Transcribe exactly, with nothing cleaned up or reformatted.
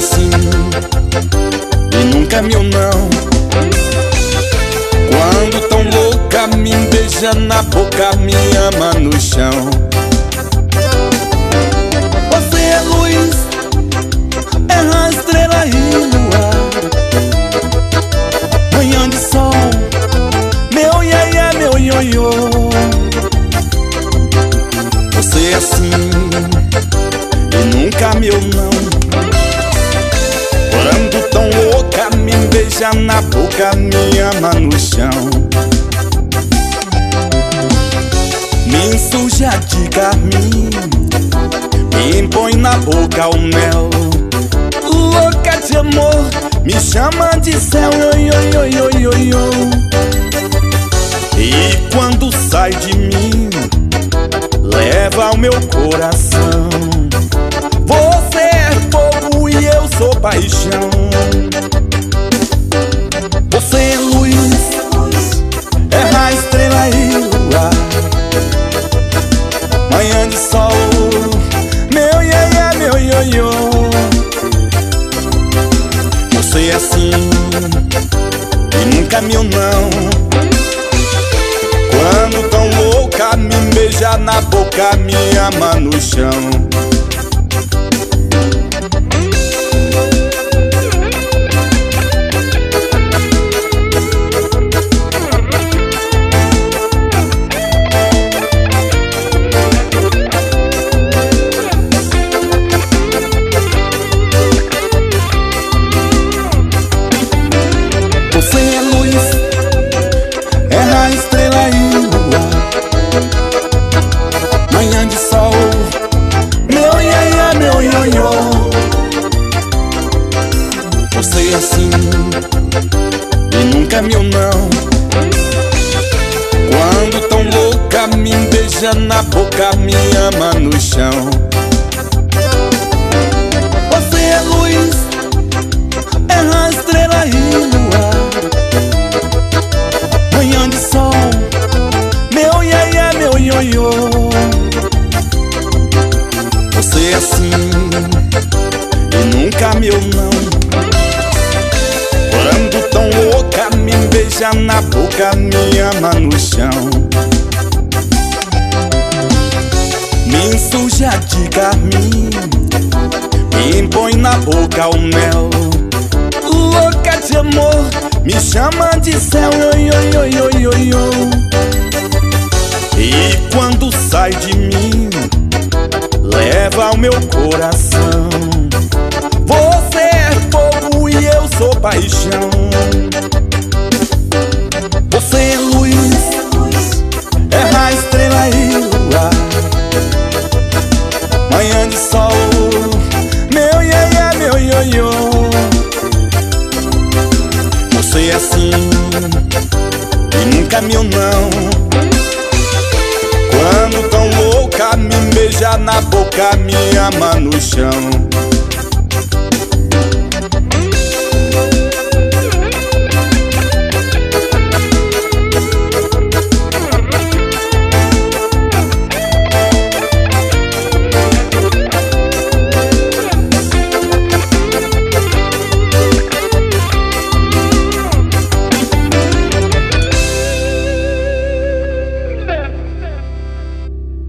assim e nunca meu não. Quando tão louca me beija na boca, me ama no chão. Você é luz, é a estrela e lua, manhã de sol, meu iê-iê, meu ioiô. Você é assim e nunca meu não. Quando tão louca me beija na boca, me ama no chão. Me suja de carmim, me põe na boca o mel. Louca de amor, me chama de céu, oi, oi, oi, oi, oi, oi. E quando sai de mim, leva o meu coração. Você é fogo e eu sou paixão. Você é luz, é a estrela e lua, manhã de sol, meu iê-iê, meu ioiô. Você é assim e nunca meu não. Quando tão louca me beija na boca, me ama no chão. Você é luz, é a estrela e lua, manhã de sol, meu iê-iê, meu ioiô. Você é assim e nunca meu não. Quando tão louca me beija na boca, me ama no chão. Você é luz, é a estrela e lua, manhã de sol, meu iê-iê, meu ioiô. Você é assim e nunca meu não. Quando tão louca me beija na boca, me ama no chão. Me suja de carmim, me põe na boca o mel. Louca de amor, me chama de céu, oi, oi, oi, oi, oi, oi. E quando sai de mim, leva o meu coração. Você é fogo e eu sou paixão. Você é luz, é a estrela e lua, manhã de sol, meu iê-iê, meu ioiô. Você é assim e nunca meu não. Quando tão louca me beija na boca, me ama no chão.